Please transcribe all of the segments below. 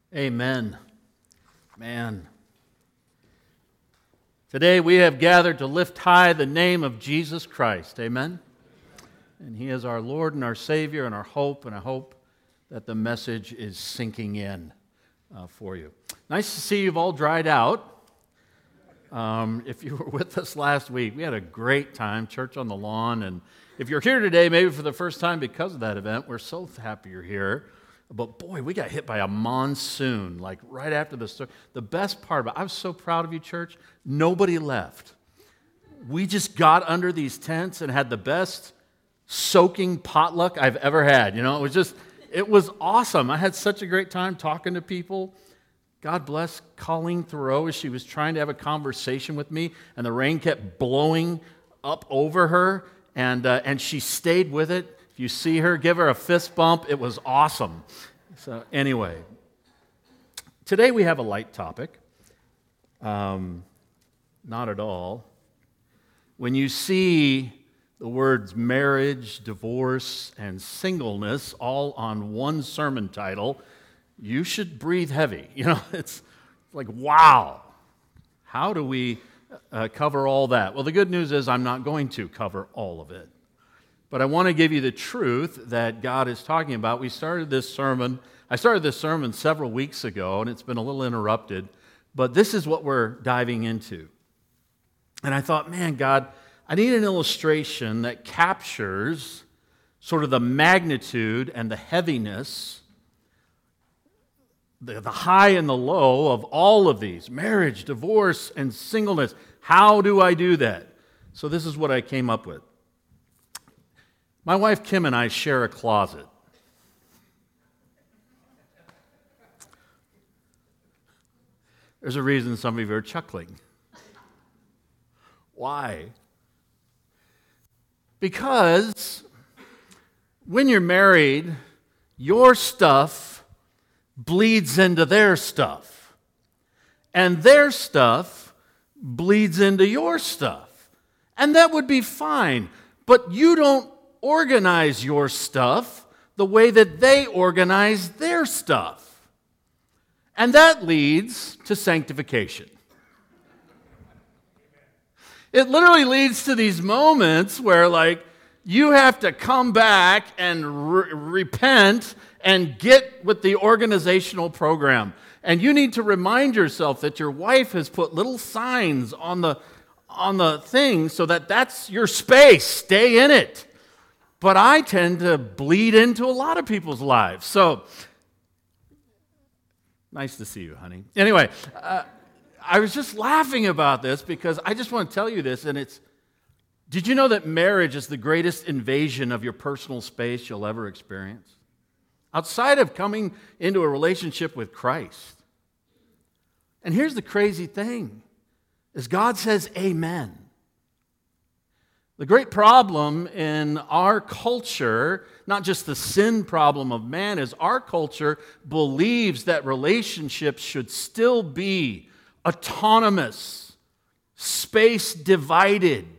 Amen. Man. Today we have gathered to lift high the name of Jesus Christ. Amen. And He is our Lord and our Savior and our hope, and I hope that the message is sinking in for you. Nice to see you've all dried out. If you were with us last week, we had a great time, church on the lawn, and if you're here today, maybe for the first time because of that event, we're so happy you're here. But boy, we got hit by a monsoon, like right after the storm. The best part about it, I was so proud of you, church. Nobody left. We just got under these tents and had the best soaking potluck I've ever had. You know, it was awesome. I had such a great time talking to people. God bless Colleen Thoreau as she was trying to have a conversation with me, and the rain kept blowing up over her, and she stayed with it. If you see her, give her a fist bump. It was awesome. So anyway, today we have a light topic. Not at all. When you see the words marriage, divorce, and singleness all on one sermon title, you should breathe heavy. You know, it's like, wow. How do we cover all that? Well, the good news is I'm not going to cover all of it. But I want to give you the truth that God is talking about. I started this sermon several weeks ago, and it's been a little interrupted. But this is what we're diving into. And I thought, man, God, I need an illustration that captures sort of the magnitude and the heaviness, the high and the low of all of these, marriage, divorce, and singleness. How do I do that? So this is what I came up with. My wife Kim and I share a closet. There's a reason some of you are chuckling. Why? Because when you're married, your stuff bleeds into their stuff, and their stuff bleeds into your stuff. And that would be fine, but you don't organize your stuff the way that they organize their stuff. And that leads to sanctification. It literally leads to these moments where, like, you have to come back and repent and get with the organizational program. And you need to remind yourself that your wife has put little signs on the thing so that that's your space. Stay in it. But I tend to bleed into a lot of people's lives. So, nice to see you, honey. Anyway, I was just laughing about this because I just want to tell you this, and did you know that marriage is the greatest invasion of your personal space you'll ever experience? Outside of coming into a relationship with Christ. And here's the crazy thing, is God says amen. The great problem in our culture, not just the sin problem of man, is our culture believes that relationships should still be autonomous, space divided.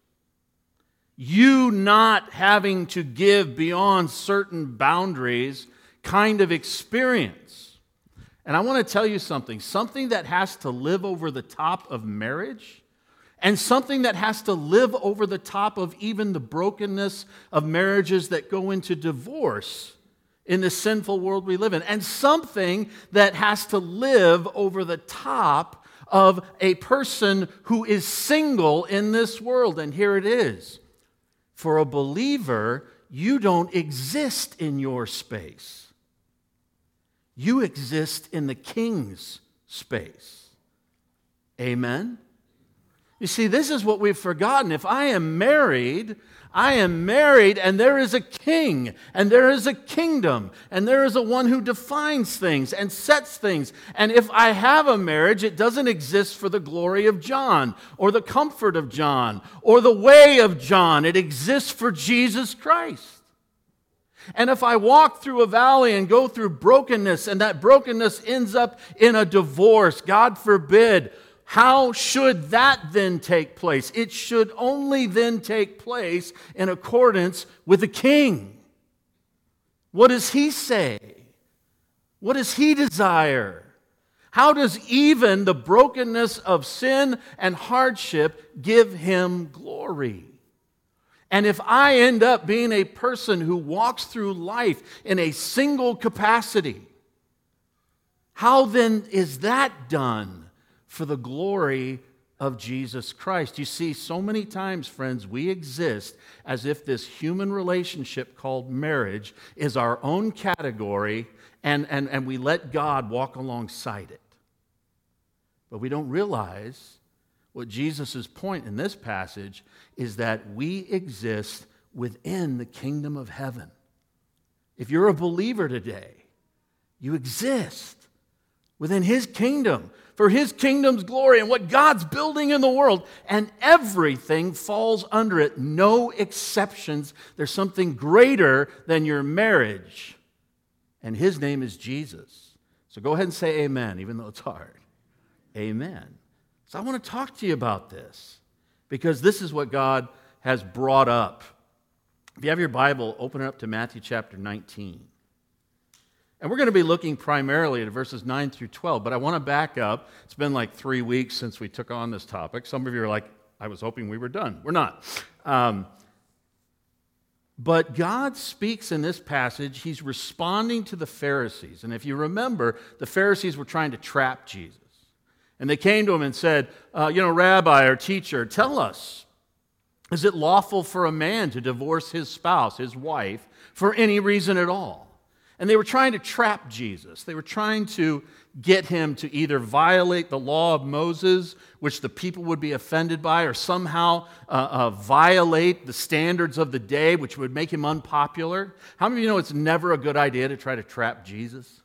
You not having to give beyond certain boundaries kind of experience. And I want to tell you something that has to live over the top of marriage, and something that has to live over the top of even the brokenness of marriages that go into divorce in the sinful world we live in. And something that has to live over the top of a person who is single in this world. And here it is. For a believer, you don't exist in your space. You exist in the King's space. Amen? You see, this is what we've forgotten. If I am married, and there is a king, and there is a kingdom, and there is a one who defines things and sets things. And if I have a marriage, it doesn't exist for the glory of John, or the comfort of John, or the way of John. It exists for Jesus Christ. And if I walk through a valley and go through brokenness, and that brokenness ends up in a divorce, God forbid, how should that then take place? It should only then take place in accordance with the King. What does He say? What does He desire? How does even the brokenness of sin and hardship give Him glory? And if I end up being a person who walks through life in a single capacity, how then is that done for the glory of Jesus Christ? You see, so many times, friends, we exist as if this human relationship called marriage is our own category, and we let God walk alongside it. But we don't realize what Jesus' point in this passage is that we exist within the kingdom of heaven. If you're a believer today, you exist within His kingdom, for His kingdom's glory and what God's building in the world, and everything falls under it, no exceptions. There's something greater than your marriage, and His name is Jesus. So go ahead and say amen, even though it's hard. Amen. So I want to talk to you about this, because this is what God has brought up. If you have your Bible, open it up to Matthew chapter 19. And we're going to be looking primarily at verses 9 through 12, but I want to back up. It's been like 3 weeks since we took on this topic. Some of you are like, I was hoping we were done. We're not. But God speaks in this passage. He's responding to the Pharisees. And if you remember, the Pharisees were trying to trap Jesus. And they came to Him and said, Rabbi or teacher, tell us, is it lawful for a man to divorce his spouse, his wife, for any reason at all? And they were trying to trap Jesus. They were trying to get Him to either violate the law of Moses, which the people would be offended by, or somehow violate the standards of the day, which would make Him unpopular. How many of you know it's never a good idea to try to trap Jesus?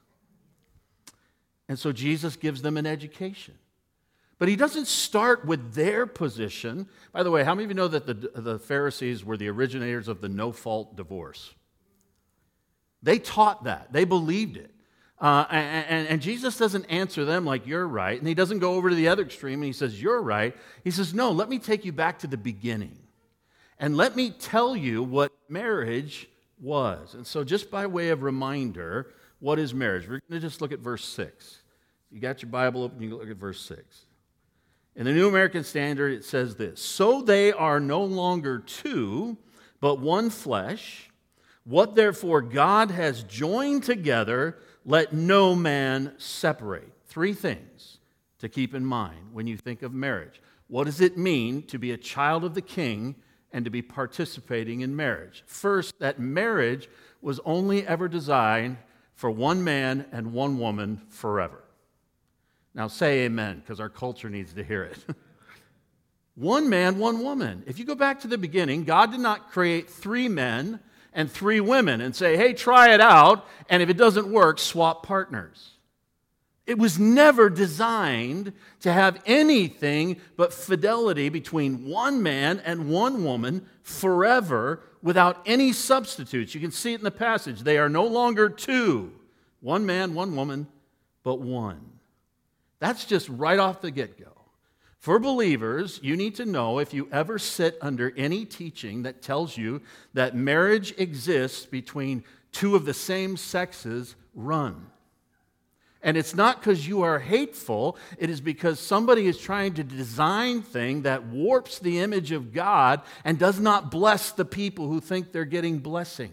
And so Jesus gives them an education. But He doesn't start with their position. By the way, how many of you know that the Pharisees were the originators of the no-fault divorce? They taught that. They believed it. And Jesus doesn't answer them like, you're right. And He doesn't go over to the other extreme and He says, you're right. He says, no, let me take you back to the beginning. And let me tell you what marriage was. And so just by way of reminder, what is marriage? We're going to just look at verse 6. You got your Bible open, you can look at verse 6. In the New American Standard, it says this: so they are no longer two, but one flesh. What therefore God has joined together, let no man separate. 3 things to keep in mind when you think of marriage. What does it mean to be a child of the King and to be participating in marriage? First, that marriage was only ever designed for one man and one woman forever. Now say amen, because our culture needs to hear it. One man, one woman. If you go back to the beginning, God did not create 3 men and 3 women and say, hey, try it out, and if it doesn't work, swap partners. It was never designed to have anything but fidelity between one man and one woman forever without any substitutes. You can see it in the passage. They are no longer 2. One man, one woman, but one. That's just right off the get-go. For believers, you need to know, if you ever sit under any teaching that tells you that marriage exists between 2 of the same sexes, run. And it's not because you are hateful. It is because somebody is trying to design things that warps the image of God and does not bless the people who think they're getting blessing.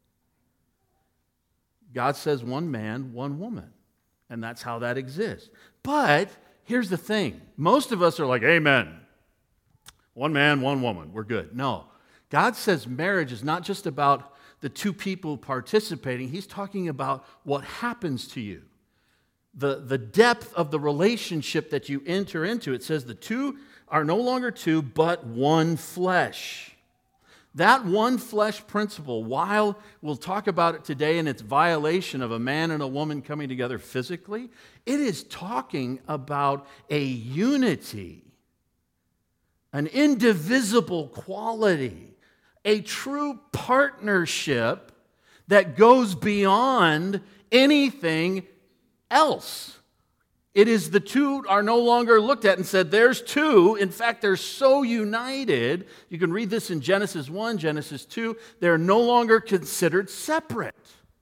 God says one man, one woman. And that's how that exists. But here's the thing. Most of us are like, amen. One man, one woman. We're good. No. God says marriage is not just about the 2 people participating. He's talking about what happens to you. The depth of the relationship that you enter into. It says the 2 are no longer 2, but one flesh. That one flesh principle, while we'll talk about it today in its violation of a man and a woman coming together physically, it is talking about a unity, an indivisible quality, a true partnership that goes beyond anything else. It is the 2 are no longer looked at and said, there's 2. In fact, they're so united. You can read this in Genesis 1, Genesis 2. They're no longer considered separate.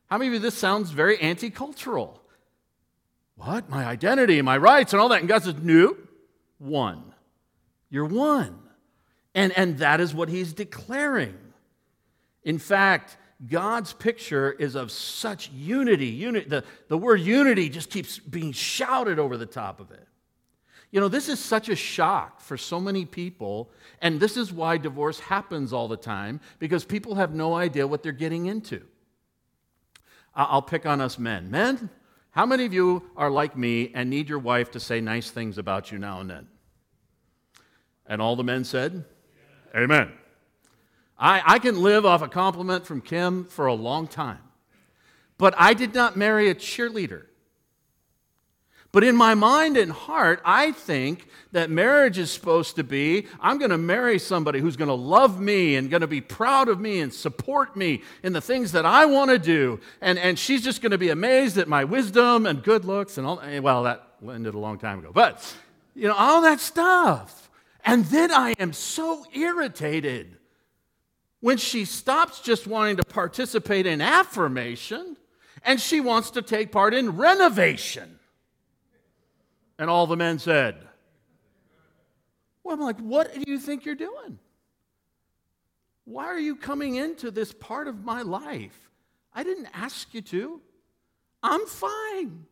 How many of you, this sounds very anti-cultural? What? My identity, my rights, and all that. And God says, no, one. You're one. And that is what he's declaring. In fact, God's picture is of such unity. The word unity just keeps being shouted over the top of it. You know, this is such a shock for so many people, and this is why divorce happens all the time, because people have no idea what they're getting into. I'll pick on us men. Men, how many of you are like me and need your wife to say nice things about you now and then? And all the men said, amen. I can live off a compliment from Kim for a long time. But I did not marry a cheerleader. But in my mind and heart, I think that marriage is supposed to be, I'm going to marry somebody who's going to love me and going to be proud of me and support me in the things that I want to do. And she's just going to be amazed at my wisdom and good looks and all. Well, that ended a long time ago. But, you know, all that stuff. And then I am so irritated when she stops just wanting to participate in affirmation and she wants to take part in renovation. And all the men said, well, I'm like, what do you think you're doing? Why are you coming into this part of my life? I didn't ask you to. I'm fine.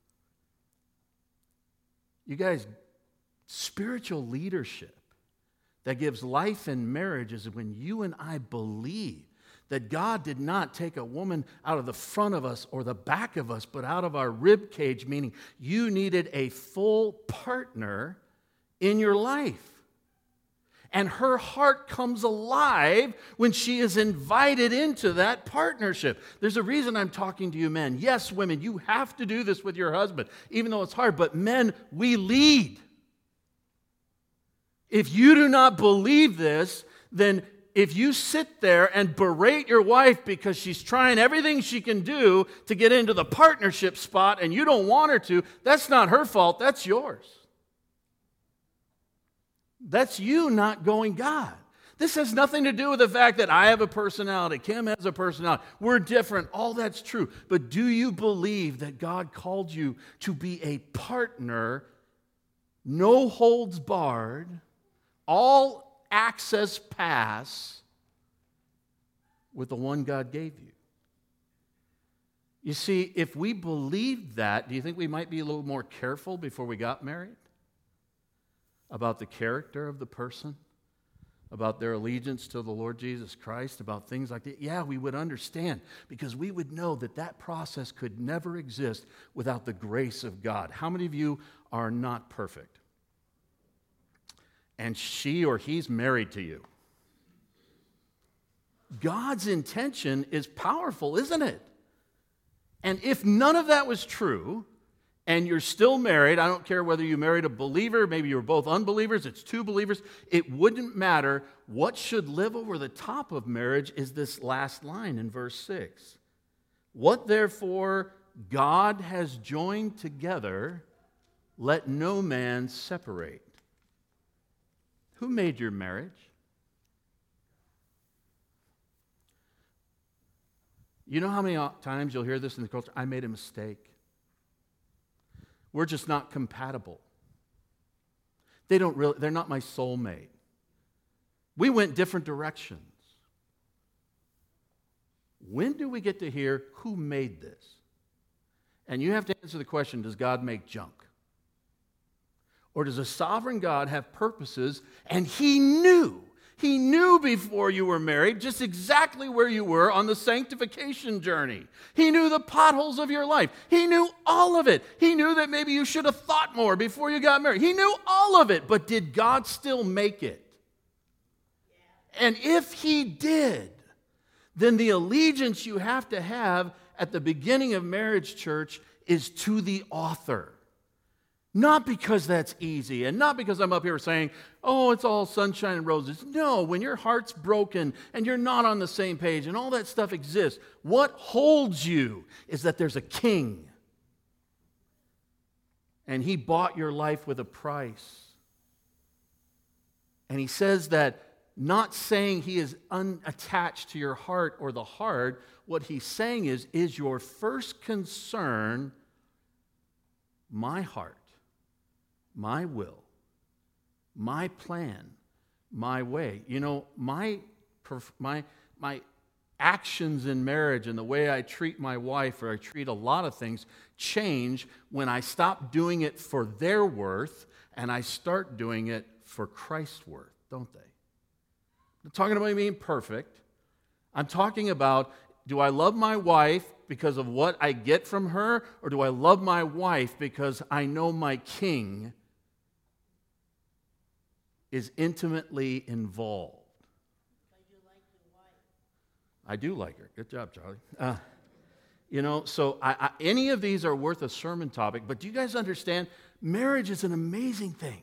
You guys, spiritual leadership that gives life in marriage is when you and I believe that God did not take a woman out of the front of us or the back of us, but out of our rib cage, meaning you needed a full partner in your life. And her heart comes alive when she is invited into that partnership. There's a reason I'm talking to you men. Yes, women, you have to do this with your husband, even though it's hard. But men, we lead. If you do not believe this, then if you sit there and berate your wife because she's trying everything she can do to get into the partnership spot and you don't want her to, that's not her fault, that's yours. That's you not going God. This has nothing to do with the fact that I have a personality, Kim has a personality, we're different, all that's true. But do you believe that God called you to be a partner, no holds barred, all access pass with the one God gave you? You see, if we believed that, do you think we might be a little more careful before we got married? About the character of the person? About their allegiance to the Lord Jesus Christ? About things like that? Yeah, we would understand, because we would know that that process could never exist without the grace of God. How many of you are not perfect? And she or he's married to you. God's intention is powerful, isn't it? And if none of that was true, and you're still married, I don't care whether you married a believer, maybe you were both unbelievers, it's two believers, it wouldn't matter. What should live over the top of marriage is this last line in verse 6. What therefore God has joined together, let no man separate. Who made your marriage? You know how many times you'll hear this in the culture? I made a mistake. We're just not compatible. They're not my soulmate. We went different directions. When do we get to hear who made this? And you have to answer the question, does God make junk? Or does a sovereign God have purposes, and He knew before you were married just exactly where you were on the sanctification journey. He knew the potholes of your life. He knew all of it. He knew that maybe you should have thought more before you got married. He knew all of it, but did God still make it? And if He did, then the allegiance you have to have at the beginning of marriage, church, is to the author. Not because that's easy, and not because I'm up here saying, oh, it's all sunshine and roses. No, when your heart's broken and you're not on the same page and all that stuff exists, what holds you is that there's a king. And He bought your life with a price. And He says that not saying he is unattached to your heart or the heart. What he's saying is your first concern my heart, my will, my plan, my way? You know, my actions in marriage and the way I treat my wife, or I treat a lot of things, change when I stop doing it for their worth and I start doing it for Christ's worth, don't they? I'm not talking about being perfect. I'm talking about, do I love my wife because of what I get from her, or do I love my wife because I know my king is intimately involved? I do like her. Good job, Charlie. So any of these are worth a sermon topic, but do you guys understand? Marriage is an amazing thing.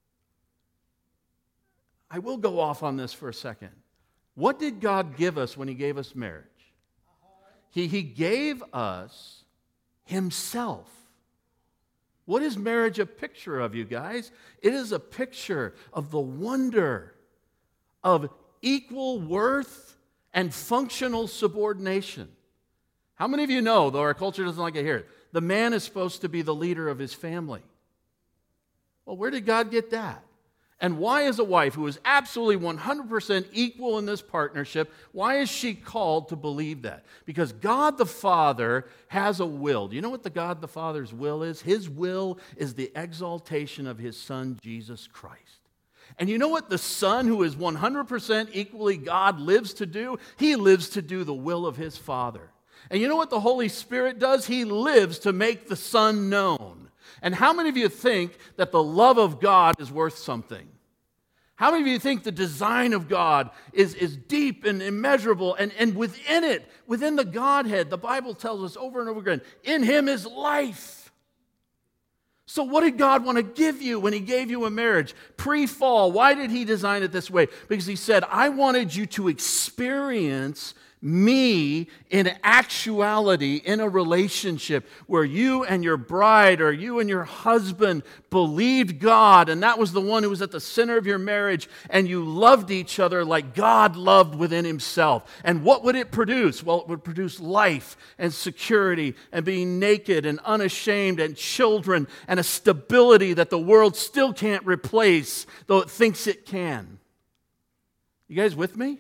I will go off on this for a second. What did God give us when he gave us marriage? He gave us himself. What is marriage a picture of, you guys? It is a picture of the wonder of equal worth and functional subordination. How many of you know, though our culture doesn't like to hear it, the man is supposed to be the leader of his family? Well, where did God get that? And why is a wife who is absolutely 100% equal in this partnership, why is she called to believe that? Because God the Father has a will. Do you know what the God the Father's will is? His will is the exaltation of his Son, Jesus Christ. And you know what the Son, who is 100% equally God, lives to do? He lives to do the will of his Father. And you know what the Holy Spirit does? He lives to make the Son known. And how many of you think that the love of God is worth something? How many of you think the design of God is deep and immeasurable, and within it, within the Godhead, the Bible tells us over and over again, in him is life. So what did God want to give you when he gave you a marriage? Pre-fall, why did he design it this way? Because he said, I wanted you to experience me in actuality in a relationship where you and your bride or you and your husband believed God, and that was the one who was at the center of your marriage, and you loved each other like God loved within himself. And what would it produce? Well, it would produce life and security and being naked and unashamed and children and a stability that the world still can't replace, though it thinks it can. You guys with me?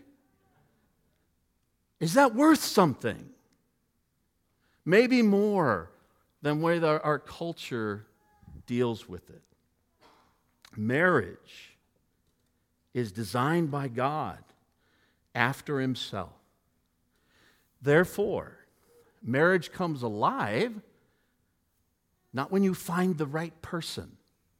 Is that worth something? Maybe more than the way our culture deals with it. Marriage is designed by God after himself. Therefore, marriage comes alive not when you find the right person.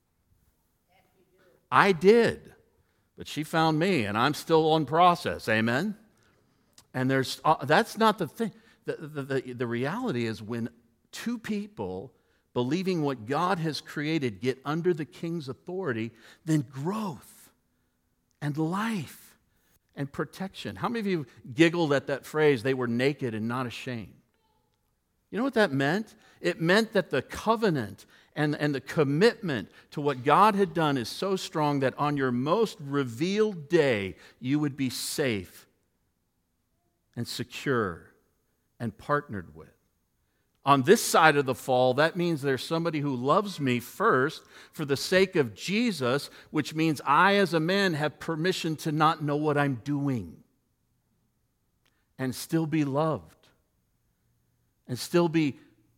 I did, but she found me, and I'm still on process. Amen? And that's not the thing. The reality is when two people believing what God has created get under the king's authority, then growth and life and protection. How many of you giggled at that phrase, they were naked and not ashamed? You know what that meant? It meant that the covenant and the commitment to what God had done is so strong that on your most revealed day, you would be safe and secure and partnered with. On this side of the fall, that means there's somebody who loves me first for the sake of Jesus, which means I as a man have permission to not know what I'm doing and still be loved and still be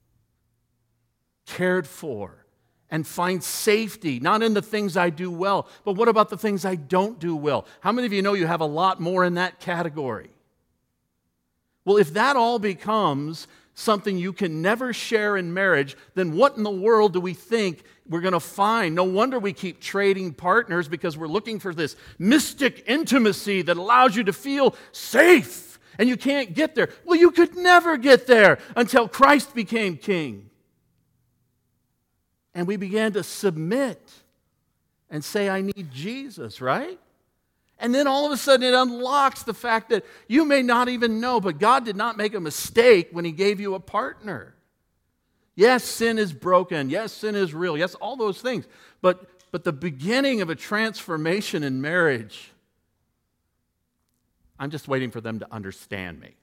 cared for and find safety, not in the things I do well, but what about the things I don't do well? How many of you know you have a lot more in that category? Well, if that all becomes something you can never share in marriage, then what in the world do we think we're going to find? No wonder we keep trading partners, because we're looking for this mystic intimacy that allows you to feel safe, and you can't get there. Well, you could never get there until Christ became king. And we began to submit and say, I need Jesus, right? And then all of a sudden it unlocks the fact that you may not even know, but God did not make a mistake when he gave you a partner. Yes, sin is broken. Yes, sin is real. Yes, all those things. But the beginning of a transformation in marriage I'm just waiting for them to understand me.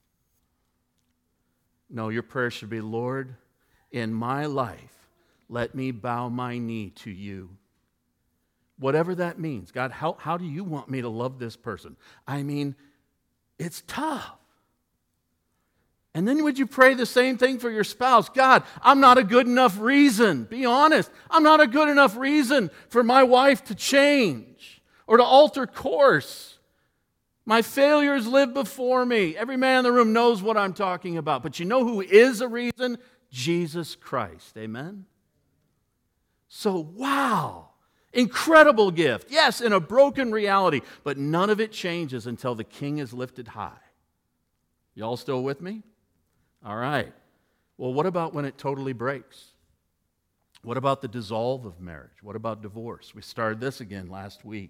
No, your prayer should be, Lord, in my life, let me bow my knee to you. Whatever that means. God, how do you want me to love this person? I mean, it's tough. And then would you pray the same thing for your spouse? God, I'm not a good enough reason. Be honest. I'm not a good enough reason for my wife to change or to alter course. My failures live before me. Every man in the room knows what I'm talking about. But you know who is a reason? Jesus Christ. Amen? So, wow. Incredible gift. Yes, in a broken reality. But none of it changes until the King is lifted high. Y'all still with me? All right. Well, what about when it totally breaks? What about the dissolve of marriage? What about divorce? We started this again last week.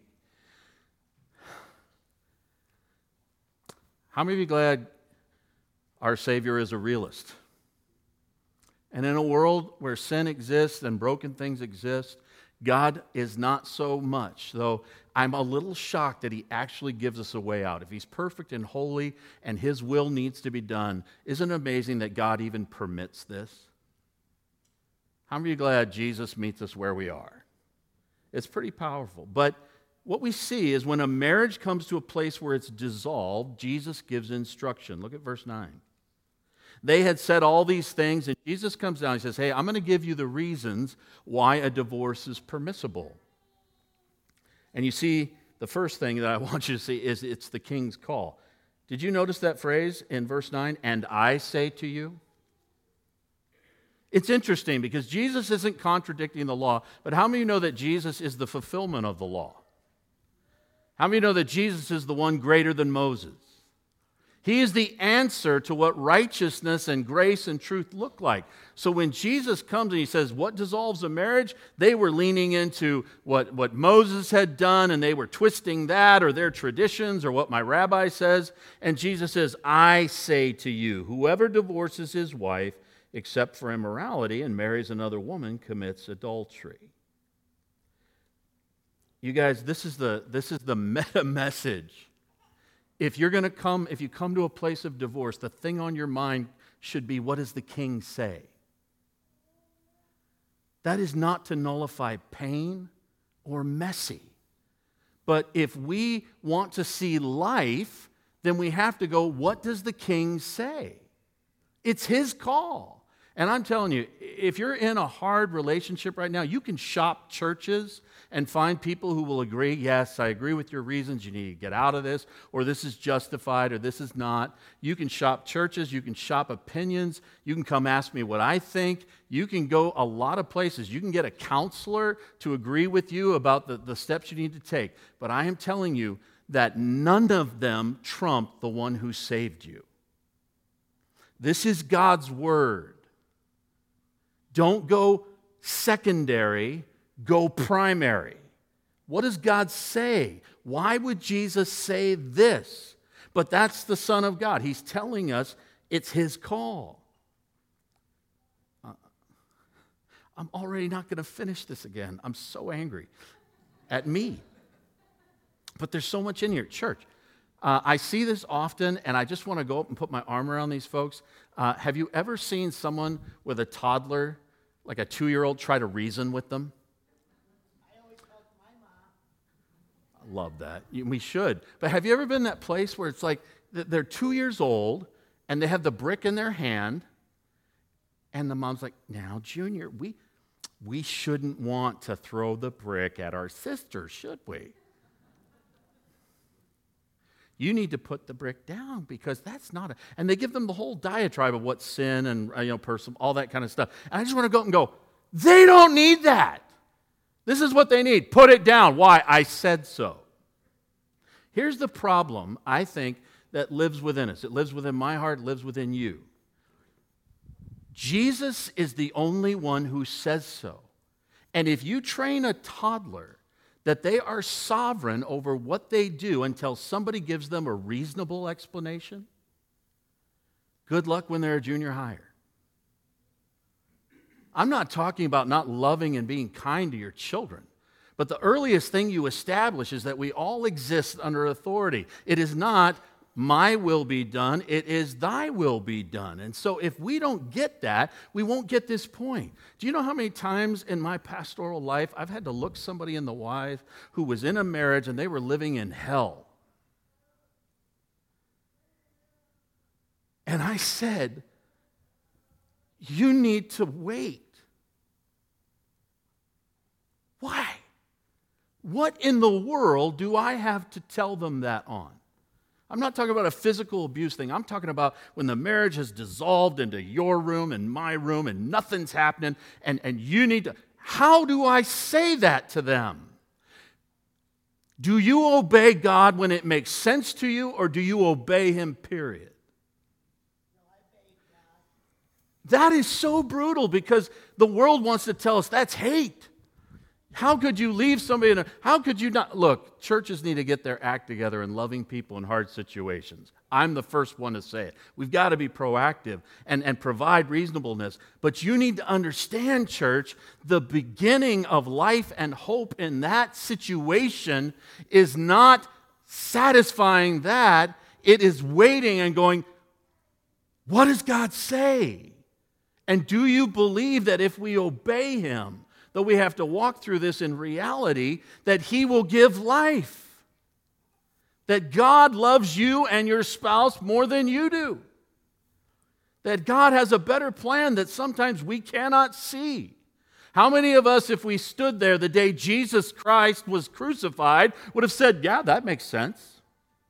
How many of you glad our Savior is a realist? And in a world where sin exists and broken things exist, God is not so much, though I'm a little shocked that He actually gives us a way out. If He's perfect and holy and His will needs to be done, isn't it amazing that God even permits this? How many of you glad Jesus meets us where we are? It's pretty powerful. But what we see is when a marriage comes to a place where it's dissolved, Jesus gives instruction. Look at verse 9. They had said all these things, and Jesus comes down and says, hey, I'm going to give you the reasons why a divorce is permissible. And you see, the first thing that I want you to see is it's the King's call. Did you notice that phrase in verse 9? And I say to you? It's interesting because Jesus isn't contradicting the law, but how many of you know that Jesus is the fulfillment of the law? How many know that Jesus is the one greater than Moses? He is the answer to what righteousness and grace and truth look like. So when Jesus comes and He says, what dissolves a marriage? They were leaning into what Moses had done, and they were twisting that or their traditions or what my rabbi says. And Jesus says, I say to you, whoever divorces his wife except for immorality and marries another woman commits adultery. You guys, this is the meta message. If you come to a place of divorce, the thing on your mind should be, what does the King say? That is not to nullify pain or messy. But if we want to see life, then we have to go, what does the King say? It's His call. And I'm telling you, if you're in a hard relationship right now, you can shop churches and find people who will agree, yes, I agree with your reasons, you need to get out of this, or this is justified, or this is not. You can shop churches, you can shop opinions, you can come ask me what I think, you can go a lot of places. You can get a counselor to agree with you about the steps you need to take. But I am telling you that none of them trump the one who saved you. This is God's word. Don't go secondary, go primary. What does God say? Why would Jesus say this? But that's the Son of God. He's telling us it's His call. I'm already not going to finish this again. I'm so angry at me. But there's so much in here. Church, I see this often, and I just want to go up and put my arm around these folks. Have you ever seen someone with a toddler, like a 2-year-old, try to reason with them? I always talk to my mom. I love that. We should. But have you ever been in that place where it's like they're 2 years old, and they have the brick in their hand, and the mom's like, now, Junior, we shouldn't want to throw the brick at our sister, should we? You need to put the brick down because that's not and they give them the whole diatribe of what's sin and all that kind of stuff. And I just want to go up and go, they don't need that. This is what they need. Put it down. Why? I said so. Here's the problem, I think, that lives within us. It lives within my heart, it lives within you. Jesus is the only one who says so. And if you train a toddler that they are sovereign over what they do until somebody gives them a reasonable explanation, good luck when they're a junior higher. I'm not talking about not loving and being kind to your children, But the earliest thing you establish is that we all exist under authority. It is not my will be done, it is thy will be done. And so if we don't get that, we won't get this point. Do you know how many times in my pastoral life I've had to look somebody in the eye who was in a marriage and they were living in hell? And I said, you need to wait. Why? What in the world do I have to tell them that on? I'm not talking about a physical abuse thing. I'm talking about when the marriage has dissolved into your room and my room and nothing's happening and you need to... How do I say that to them? Do you obey God when it makes sense to you, or do you obey Him, period? That is so brutal because the world wants to tell us that's hate. How could you leave somebody how could you not? Look, churches need to get their act together in loving people in hard situations. I'm the first one to say it. We've got to be proactive and provide reasonableness. But you need to understand, church, the beginning of life and hope in that situation is not satisfying that. It is waiting and going, what does God say? And do you believe that if we obey Him, though we have to walk through this in reality, that He will give life? That God loves you and your spouse more than you do? That God has a better plan that sometimes we cannot see? How many of us, if we stood there the day Jesus Christ was crucified, would have said, yeah, that makes sense?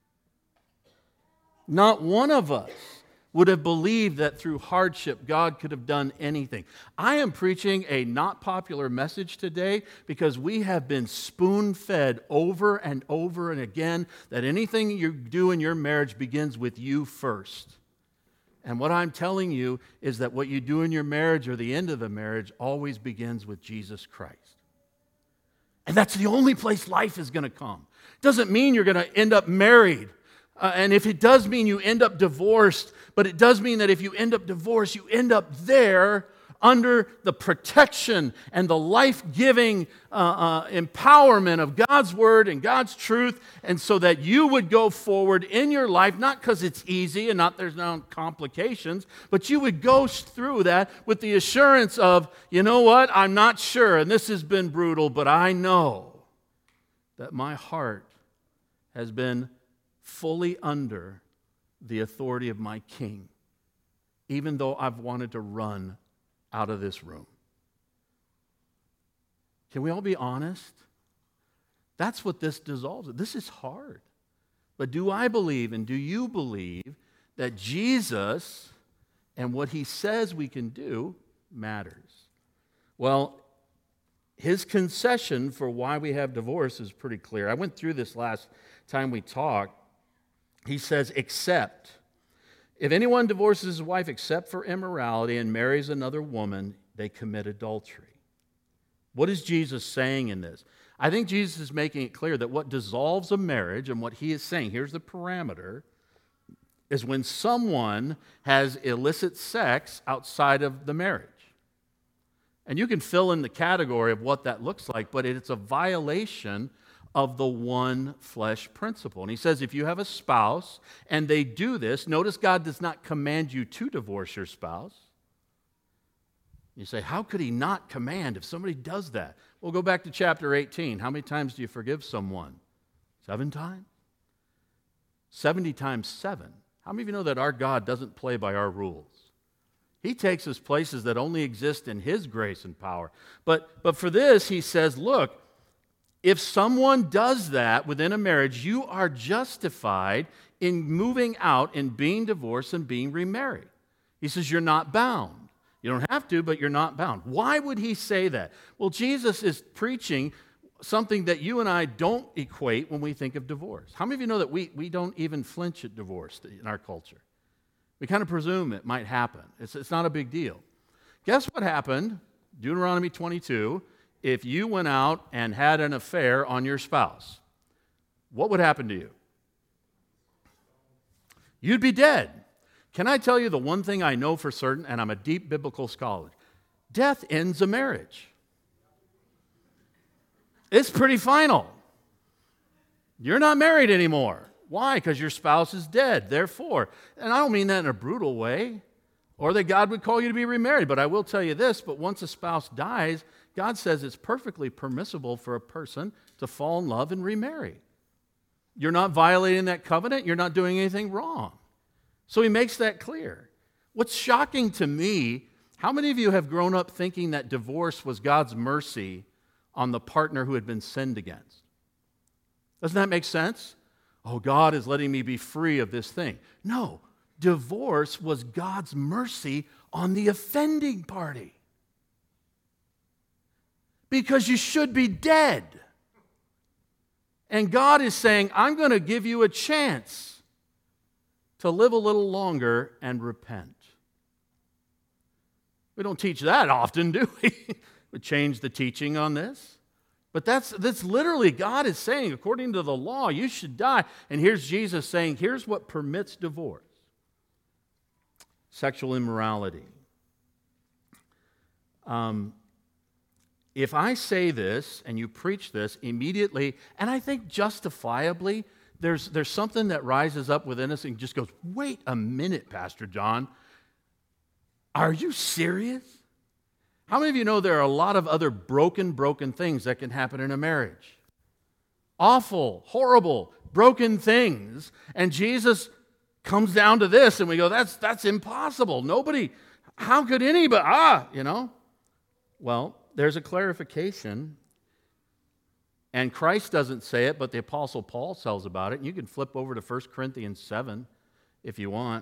Not one of us would have believed that through hardship God could have done anything. I am preaching a not popular message today because we have been spoon-fed over and over and again that anything you do in your marriage begins with you first. And what I'm telling you is that what you do in your marriage or the end of the marriage always begins with Jesus Christ. And that's the only place life is going to come. Doesn't mean you're going to end up married. And if it does mean you end up divorced, but it does mean that if you end up divorced, you end up there under the protection and the life-giving empowerment of God's Word and God's truth, and so that you would go forward in your life, not because it's easy and not there's no complications, but you would go through that with the assurance of, you know what, I'm not sure, and this has been brutal, but I know that my heart has been fully under the authority of my King, even though I've wanted to run out of this room. Can we all be honest? That's what this dissolves. This is hard. But do I believe and do you believe that Jesus and what He says we can do matters? Well, His concession for why we have divorce is pretty clear. I went through this last time we talked. He says, except, if anyone divorces his wife except for immorality and marries another woman, they commit adultery. What is Jesus saying in this? I think Jesus is making it clear that what dissolves a marriage, and what He is saying, here's the parameter, is when someone has illicit sex outside of the marriage. And you can fill in the category of what that looks like, but it's a violation of the one flesh principle. And He says if you have a spouse and they do this, notice God does not command you to divorce your spouse. You say, how could He not command if somebody does that? Well, go back to chapter 18. How many times do you forgive someone? 7 times? 70 times 7. How many of you know that our God doesn't play by our rules? He takes us places that only exist in His grace and power. But for this, He says, look, if someone does that within a marriage, you are justified in moving out and being divorced and being remarried. He says you're not bound. You don't have to, but you're not bound. Why would He say that? Well, Jesus is preaching something that you and I don't equate when we think of divorce. How many of you know that we don't even flinch at divorce in our culture? We kind of presume it might happen. It's not a big deal. Guess what happened? Deuteronomy 22. If you went out and had an affair on your spouse, what would happen to you? You'd be dead. Can I tell you the one thing I know for certain, and I'm a deep biblical scholar? Death ends a marriage. It's pretty final. You're not married anymore. Why? Because your spouse is dead. Therefore, and I don't mean that in a brutal way, or that God would call you to be remarried, but I will tell you this, but once a spouse dies, God says it's perfectly permissible for a person to fall in love and remarry. You're not violating that covenant. You're not doing anything wrong. So he makes that clear. What's shocking to me, how many of you have grown up thinking that divorce was God's mercy on the partner who had been sinned against? Doesn't that make sense? Oh, God is letting me be free of this thing. No, divorce was God's mercy on the offending party. Because you should be dead. And God is saying, I'm going to give you a chance to live a little longer and repent. We don't teach that often, do we? We change the teaching on this. But that's literally God is saying, according to the law, you should die. And here's Jesus saying, here's what permits divorce. Sexual immorality. If I say this and you preach this immediately, and I think justifiably, there's something that rises up within us and just goes, wait a minute, Pastor John. Are you serious? How many of you know there are a lot of other broken things that can happen in a marriage? Awful, horrible, broken things. And Jesus comes down to this and we go, that's impossible. Nobody, how could anybody, Well, there's a clarification. And Christ doesn't say it, but the Apostle Paul tells about it. And you can flip over to 1 Corinthians 7 if you want.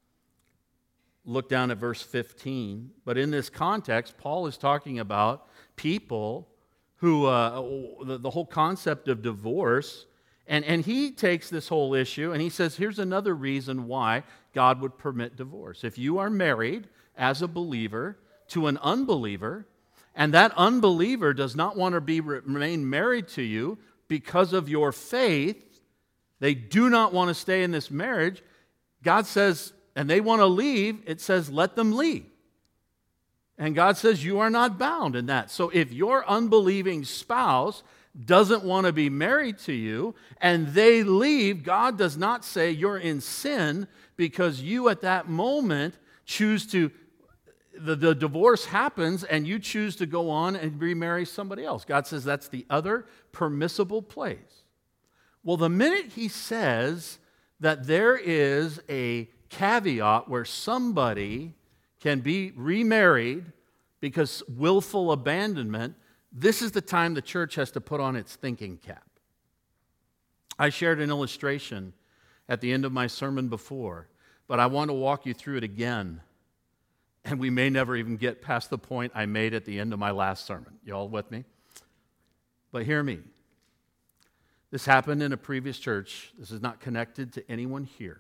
Look down at verse 15. But in this context, Paul is talking about people who, the whole concept of divorce, and he takes this whole issue and he says, here's another reason why God would permit divorce. If you are married as a believer to an unbeliever, and that unbeliever does not want to remain married to you because of your faith, they do not want to stay in this marriage, God says, and they want to leave, it says, let them leave. And God says, you are not bound in that. So if your unbelieving spouse doesn't want to be married to you and they leave, God does not say you're in sin because you at that moment choose to, the divorce happens and you choose to go on and remarry somebody else. God says that's the other permissible place. Well, the minute he says that there is a caveat where somebody can be remarried because willful abandonment, this is the time the church has to put on its thinking cap. I shared an illustration at the end of my sermon before, but I want to walk you through it again. And we may never even get past the point I made at the end of my last sermon. You all with me? But hear me. This happened in a previous church. This is not connected to anyone here.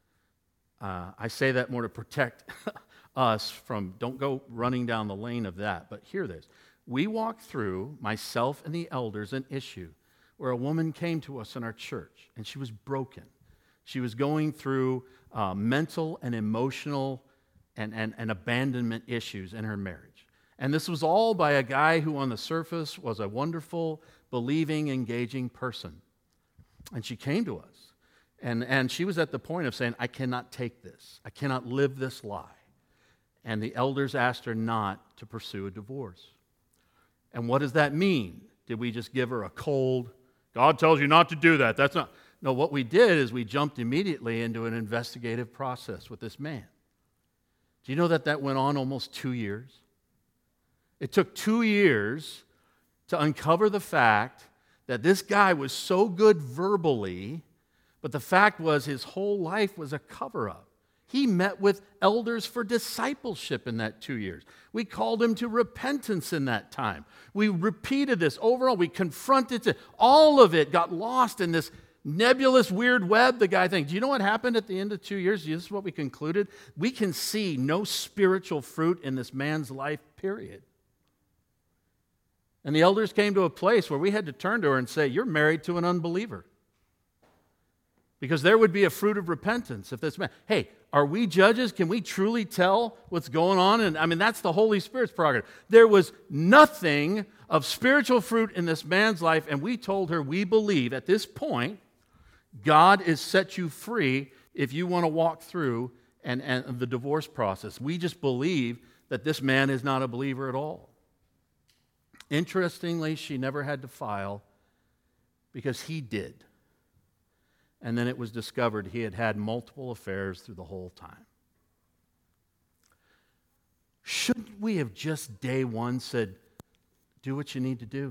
I say that more to protect us from, don't go running down the lane of that. But hear this. We walked through, myself and the elders, an issue where a woman came to us in our church, and she was broken. She was going through mental and emotional and abandonment issues in her marriage. And this was all by a guy who on the surface was a wonderful, believing, engaging person. And she came to us. And she was at the point of saying, I cannot take this. I cannot live this lie. And the elders asked her not to pursue a divorce. And what does that mean? Did we just give her a cold, God tells you not to do that? That's not. No, what we did is we jumped immediately into an investigative process with this man. Do you know that went on almost 2 years? It took 2 years to uncover the fact that this guy was so good verbally, but the fact was his whole life was a cover-up. He met with elders for discipleship in that 2 years. We called him to repentance in that time. We repeated this overall. We confronted it. All of it got lost in this nebulous, weird web the guy thinks. Do you know what happened at the end of 2 years? This is what we concluded. We can see no spiritual fruit in this man's life, period. And the elders came to a place where we had to turn to her and say, you're married to an unbeliever. Because there would be a fruit of repentance if this man, hey, are we judges? Can we truly tell what's going on? And I mean, that's the Holy Spirit's prerogative. There was nothing of spiritual fruit in this man's life, and we told her we believe at this point God has set you free if you want to walk through and the divorce process. We just believe that this man is not a believer at all. Interestingly, she never had to file because he did. And then it was discovered he had had multiple affairs through the whole time. Shouldn't we have just day one said, do what you need to do?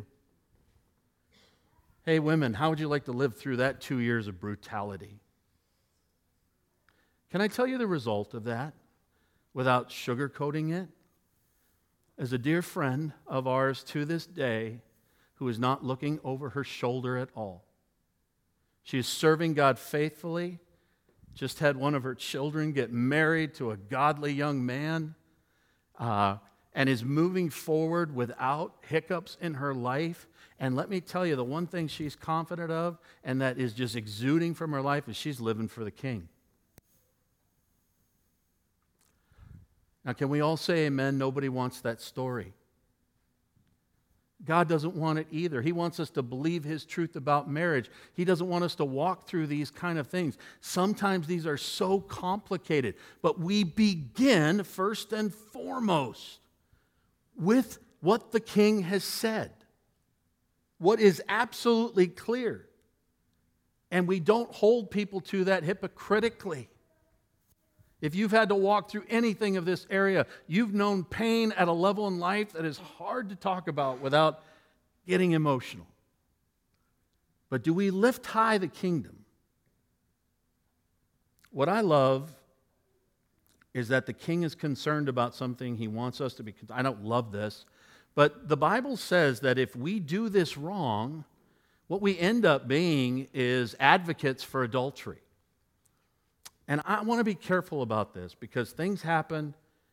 Hey, women, how would you like to live through that 2 years of brutality? Can I tell you the result of that without sugarcoating it? As a dear friend of ours to this day who is not looking over her shoulder at all. She is serving God faithfully, just had one of her children get married to a godly young man, and is moving forward without hiccups in her life. And let me tell you, the one thing she's confident of, and that is just exuding from her life, is she's living for the King. Now, can we all say amen? Nobody wants that story. God doesn't want it either. He wants us to believe His truth about marriage. He doesn't want us to walk through these kind of things. Sometimes these are so complicated, but we begin first and foremost with what the King has said, what is absolutely clear. And we don't hold people to that hypocritically. If you've had to walk through anything of this area, you've known pain at a level in life that is hard to talk about without getting emotional. But do we lift high the kingdom? What I love is that the King is concerned about something He wants us to be concerned. I don't love this, but the Bible says that if we do this wrong, what we end up being is advocates for adultery. And I want to be careful about this because things happen.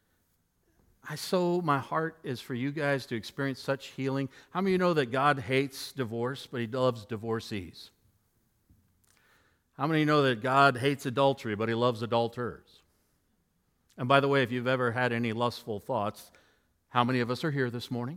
My heart is for you guys to experience such healing. How many of you know that God hates divorce, but He loves divorcees? How many of you know that God hates adultery, but He loves adulterers? And by the way, if you've ever had any lustful thoughts, how many of us are here this morning?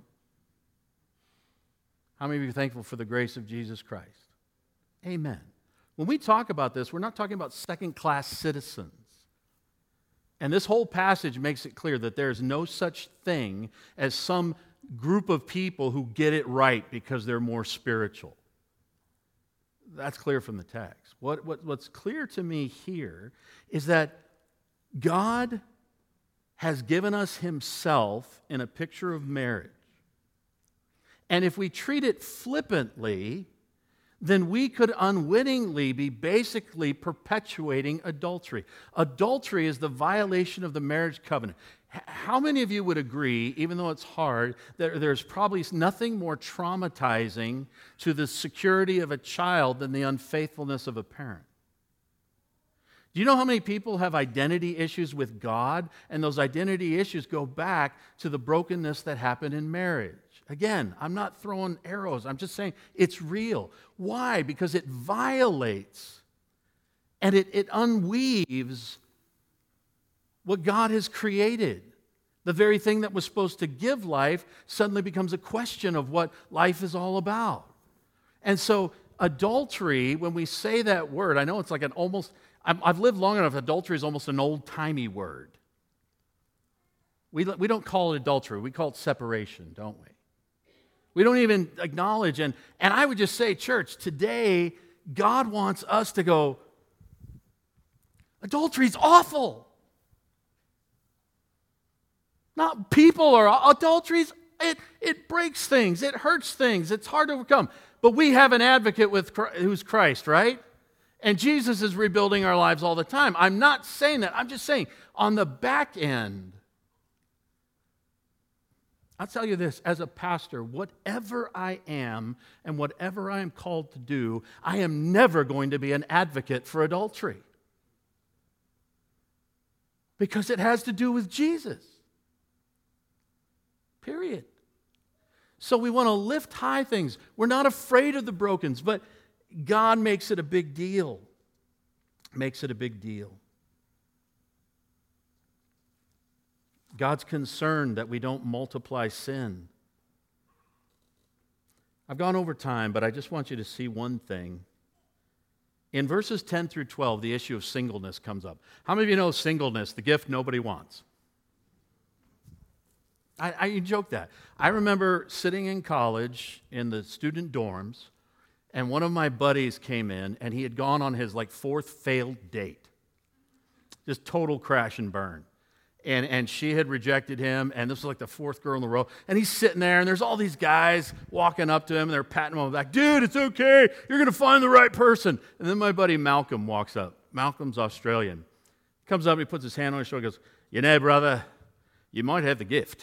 How many of you are thankful for the grace of Jesus Christ? Amen. When we talk about this, we're not talking about second-class citizens. And this whole passage makes it clear that there's no such thing as some group of people who get it right because they're more spiritual. That's clear from the text. What's clear to me here is that God has given us Himself in a picture of marriage. And if we treat it flippantly, then we could unwittingly be basically perpetuating adultery. Adultery is the violation of the marriage covenant. How many of you would agree, even though it's hard, that there's probably nothing more traumatizing to the security of a child than the unfaithfulness of a parent? Do you know how many people have identity issues with God? And those identity issues go back to the brokenness that happened in marriage. Again, I'm not throwing arrows. I'm just saying it's real. Why? Because it violates and it unweaves what God has created. The very thing that was supposed to give life suddenly becomes a question of what life is all about. And so adultery, when we say that word, I know it's like an almost, I've lived long enough, adultery is almost an old-timey word. We don't call it adultery, we call it separation, don't we? We don't even acknowledge, and I would just say, church, today, God wants us to go, adultery's awful. Not people or adultery's, it breaks things, it hurts things, it's hard to overcome. But we have an advocate who's Christ, right? And Jesus is rebuilding our lives all the time. I'm not saying that, I'm just saying, on the back end, I'll tell you this, as a pastor, whatever I am and whatever I am called to do, I am never going to be an advocate for adultery. Because it has to do with Jesus. Period. So we want to lift high things. We're not afraid of the brokens, but God makes it a big deal. Makes it a big deal. God's concerned that we don't multiply sin. I've gone over time, but I just want you to see one thing. In verses 10 through 12, the issue of singleness comes up. How many of you know singleness, the gift nobody wants? I joke that. I remember sitting in college in the student dorms, and one of my buddies came in, and he had gone on his fourth failed date. Just total crash and burn. And she had rejected him, and this was the fourth girl in the row. And he's sitting there, and there's all these guys walking up to him, and they're patting him on the back. Dude, it's okay. You're going to find the right person. And then my buddy Malcolm walks up. Malcolm's Australian. Comes up, and he puts his hand on his shoulder and goes, "You know, brother, you might have the gift."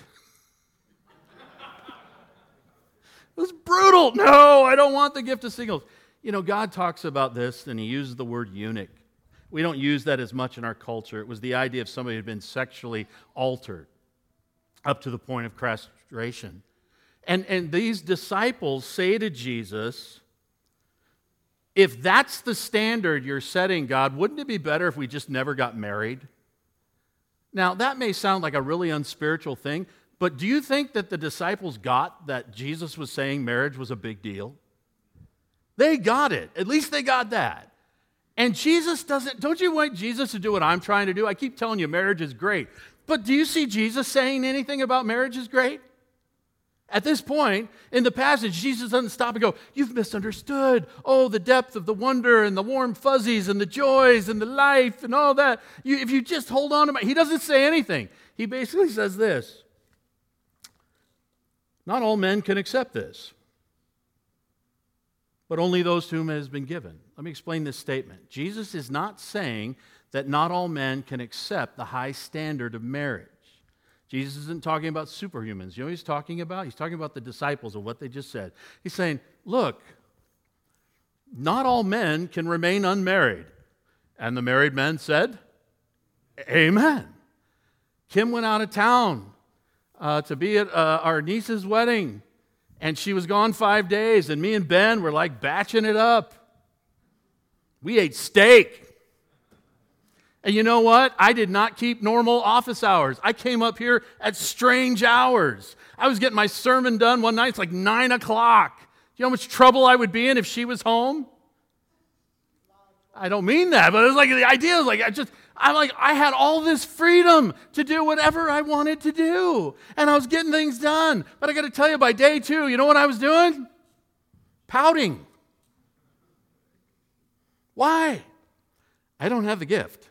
It was brutal. No, I don't want the gift of singles. You know, God talks about this, and he uses the word eunuch. We don't use that as much in our culture. It was the idea of somebody who had been sexually altered up to the point of castration. And these disciples say to Jesus, if that's the standard you're setting, God, wouldn't it be better if we just never got married? Now, that may sound like a really unspiritual thing, but do you think that the disciples got that Jesus was saying marriage was a big deal? They got it. At least they got that. And Jesus don't you want Jesus to do what I'm trying to do? I keep telling you marriage is great. But do you see Jesus saying anything about marriage is great? At this point in the passage, Jesus doesn't stop and go, "You've misunderstood. Oh, the depth of the wonder and the warm fuzzies and the joys and the life and all that. If you just hold on to He doesn't say anything. He basically says this. Not all men can accept this, but only those to whom it has been given. Let me explain this statement. Jesus is not saying that not all men can accept the high standard of marriage. Jesus isn't talking about superhumans. You know what he's talking about? He's talking about the disciples of what they just said. He's saying, look, not all men can remain unmarried. And the married men said, amen. Kim went out of town to be at our niece's wedding. And she was gone 5 days, and me and Ben were batching it up. We ate steak. And you know what? I did not keep normal office hours. I came up here at strange hours. I was getting my sermon done one night. It's 9 o'clock. Do you know how much trouble I would be in if she was home? I don't mean that, but it's the idea is I had all this freedom to do whatever I wanted to do. And I was getting things done. But I got to tell you, by day 2, you know what I was doing? Pouting. Why? I don't have the gift.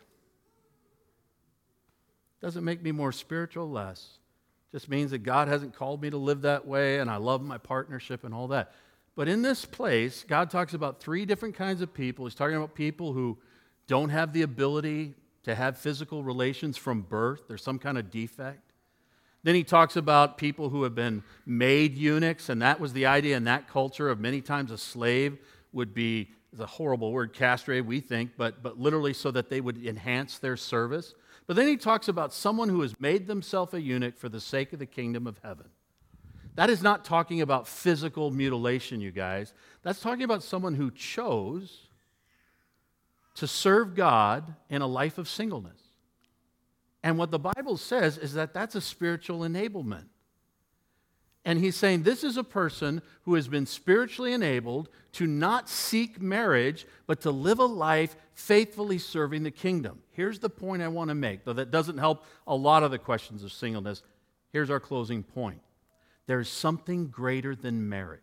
Doesn't make me more spiritual, less. Just means that God hasn't called me to live that way, and I love my partnership and all that. But in this place, God talks about 3 different kinds of people. He's talking about people who don't have the ability to have physical relations from birth. There's some kind of defect. Then he talks about people who have been made eunuchs, and that was the idea in that culture of many times a slave would be, it's a horrible word, castrated, we think, but literally so that they would enhance their service. But then he talks about someone who has made themselves a eunuch for the sake of the kingdom of heaven. That is not talking about physical mutilation, you guys. That's talking about someone who chose to serve God in a life of singleness. And what the Bible says is that that's a spiritual enablement. And he's saying this is a person who has been spiritually enabled to not seek marriage, but to live a life faithfully serving the kingdom. Here's the point I want to make, though that doesn't help a lot of the questions of singleness. Here's our closing point. There's something greater than marriage.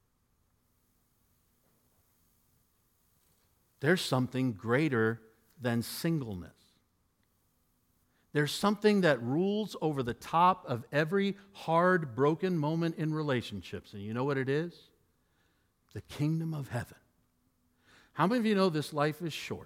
There's something greater than singleness. There's something that rules over the top of every hard, broken moment in relationships. And you know what it is? The kingdom of heaven. How many of you know this life is short?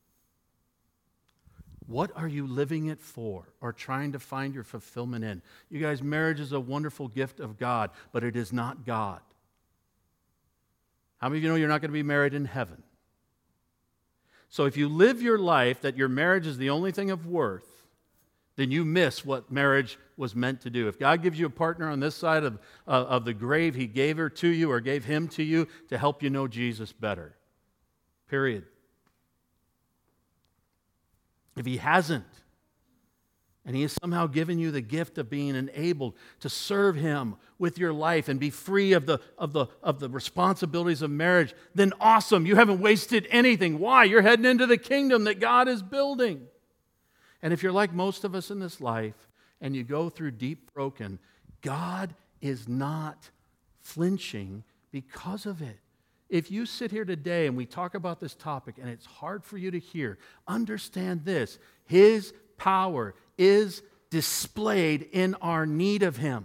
What are you living it for or trying to find your fulfillment in? You guys, marriage is a wonderful gift of God, but it is not God. How many of you know you're not going to be married in heaven? So if you live your life that your marriage is the only thing of worth, then you miss what marriage was meant to do. If God gives you a partner on this side of the grave, He gave her to you or gave him to you to help you know Jesus better. Period. If He hasn't, and He has somehow given you the gift of being enabled to serve Him with your life and be free of the responsibilities of marriage, then awesome. You haven't wasted anything. Why? You're heading into the kingdom that God is building. And if you're like most of us in this life and you go through deep broken, God is not flinching because of it. If you sit here today and we talk about this topic and it's hard for you to hear, understand this: His power is displayed in our need of Him.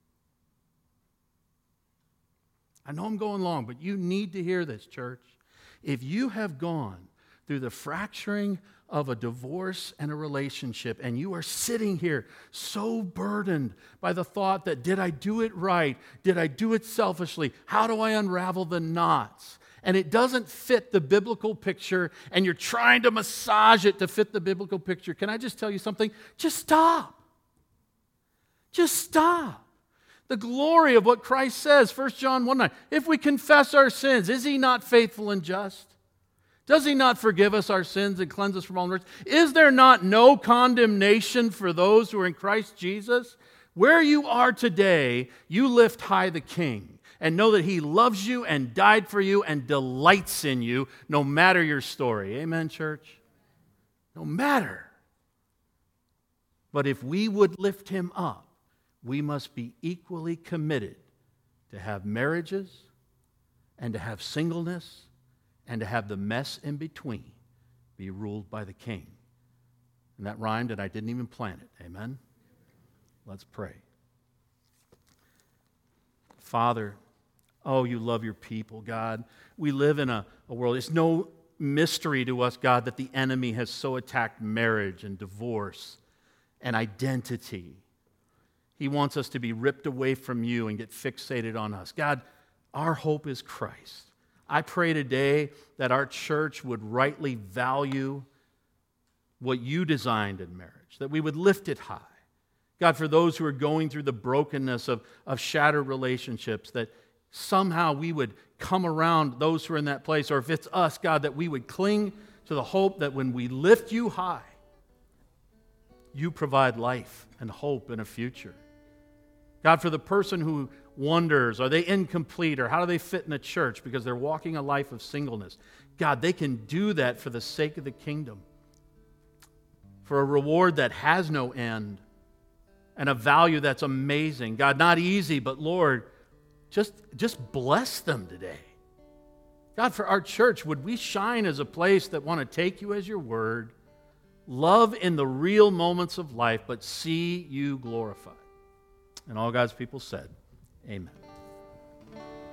I know I'm going long, but you need to hear this, church. If you have gone through the fracturing of a divorce and a relationship, and you are sitting here so burdened by the thought that, did I do it right? Did I do it selfishly? How do I unravel the knots? And it doesn't fit the biblical picture, and you're trying to massage it to fit the biblical picture. Can I just tell you something? Just stop. Just stop. The glory of what Christ says, 1 John 1:9, if we confess our sins, is He not faithful and just? Does He not forgive us our sins and cleanse us from all unrighteousness? Is there not no condemnation for those who are in Christ Jesus? Where you are today, you lift high the King and know that He loves you and died for you and delights in you no matter your story. Amen, church? No matter. But if we would lift Him up, we must be equally committed to have marriages and to have singleness and to have the mess in between be ruled by the King. And that rhymed, and I didn't even plan it. Amen? Let's pray. Father, oh, you love your people, God. We live in a world, it's no mystery to us, God, that the enemy has so attacked marriage and divorce and identity. He wants us to be ripped away from you and get fixated on us. God, our hope is Christ. I pray today that our church would rightly value what you designed in marriage, that we would lift it high. God, for those who are going through the brokenness of shattered relationships, that somehow we would come around those who are in that place, or if it's us, God, that we would cling to the hope that when we lift you high, you provide life and hope and a future. God, for the person who wonders, are they incomplete, or how do they fit in the church because they're walking a life of singleness? God, they can do that for the sake of the kingdom, for a reward that has no end and a value that's amazing. God, not easy, but Lord, just bless them today. God, for our church, would we shine as a place that want to take you as your word, love in the real moments of life, but see you glorified? And all God's people said, amen.